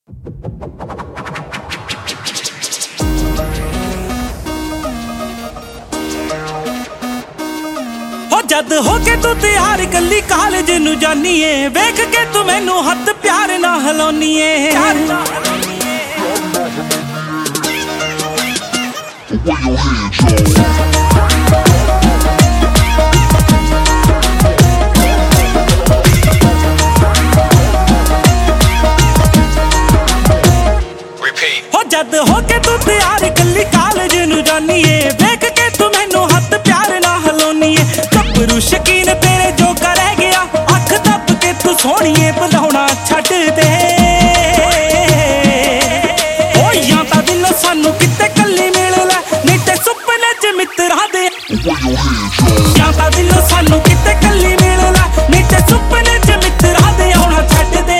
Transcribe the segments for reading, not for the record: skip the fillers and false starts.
जद होके तू तैयार कली कॉलेज नू जानी है, वेख के तू मैनू हथ प्यार ना हिलाउनी है। जद होके तू तैयार कली कॉलेज नू जानी है, वेख के तू मैनू हथ प्यार ना हिलाउनी है। गभरू शकीन तेरे जो कर रह गया, अख दब के तू सोहणीए बुलाउणा छड्ड दे। ओ यां तां दिलों सानू किते कल्ली मिल लै, नहीं ते सुपने च मित्तरां दे। यां तां दिलों सानू किते कल्ली मिल लै, नहीं ते सुपने च मित्तरां दे आउणा छड्ड दे।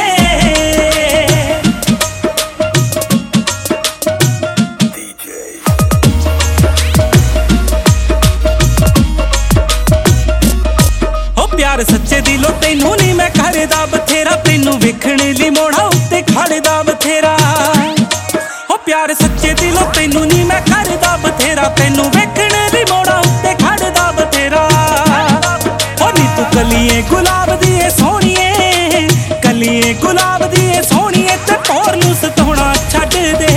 प्यार सच्चे दिलों तैनू नहीं मैं करदा बथेरा, तैनू वेखण लई मोड़ा उत्ते खड़दा बथेरा। हो प्यार सच्चे दिलों तैनू नहीं मैं करदा बथेरा, तैनू वेखण लई मोड़ा उत्ते खड़दा बथेरा। हो नी तू कलिए गुलाब दी ए सोहणीए, कलिए गुलाब दी ए सोहणीए, ते होर नू सताउणा छड्ड दे।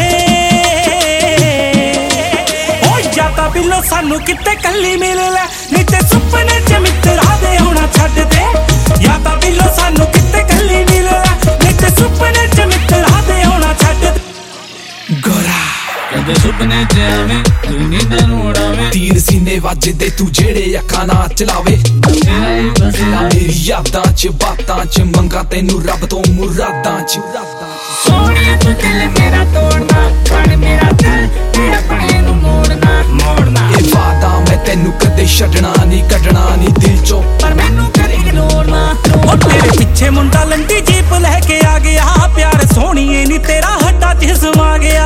ओ या तां बिल्लो सानू किते कल्ली मिल लै, नहीं ते सुपने च मित्तरां दे आउणा छड्ड दे। या तां बिल्लो सानू किते कल्ली मिल लै, नहीं ते सुपने च मित्तरां दे आउणा छड्ड दे। गोरा कदे सुपने च आवे तू नींद नूं उड़ावे, तीर सीने वजदे तू जेड़े अखां ना चलावे। मेरी यादां च बातां च मंगा तैनू रब तो मुरादां च। सोहणिया तू दिल मेरा तोड़ना, पण मेरा दिल तेरे अपने नूं मोड़ना मोड़ना। ए वादा मैं तैनू कदे छड्डना नहीं, कड्डना नहीं दिल चों, पर मैनू कर इग्नोर ना। ओ तेरे पिछे मुंडा लंडी जीप लैके आ गया, प्यार सोहणीए नी तेरा हड्डा च समा गया।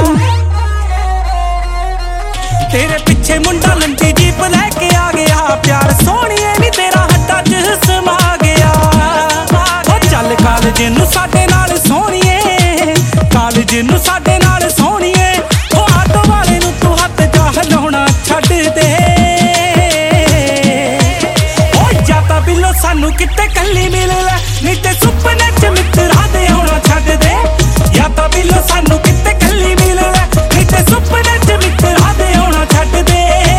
तेरे पिछे मुंडा लंडी जीप लैके आ गया, प्यार सोहणीए नी तेरा हड्डा च समा गया। ओ चल कॉलेज नू साडे नाल सोहणीए, कॉलेज नू साडे नाल सोहणीए। ओ आटो वाले नू तू हथ जा हिलाउणा छड्ड दे। ओ या तां बिल्लो सानू किते कल्ली मिल लै, नहीं ते सुपने च मित्तरां दे आउणा छड्ड दे। या तां बिल्लो सानू किते कल्ली मिल लै, नहीं ते सुपने च मित्तरां दे आउणा छड्ड दे।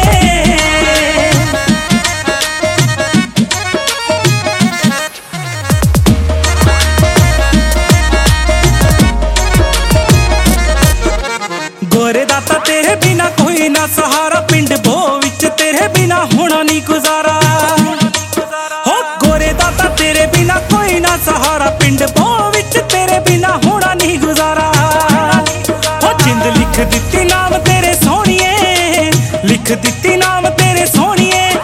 गोरे दाता तेरे बिना कोई ना सहारा, पिंड भो विच तेरे बिना होना नहीं गुजारा। हो गोरे दाता तेरे बिना कोई ना सहारा, पिंड भो विच तेरे बिना होना नहीं गुजारा। हो जिंद लिख दित्ती नाम तेरे सोहणीए, लिख दित्ती नाम तेरे सोहणीए।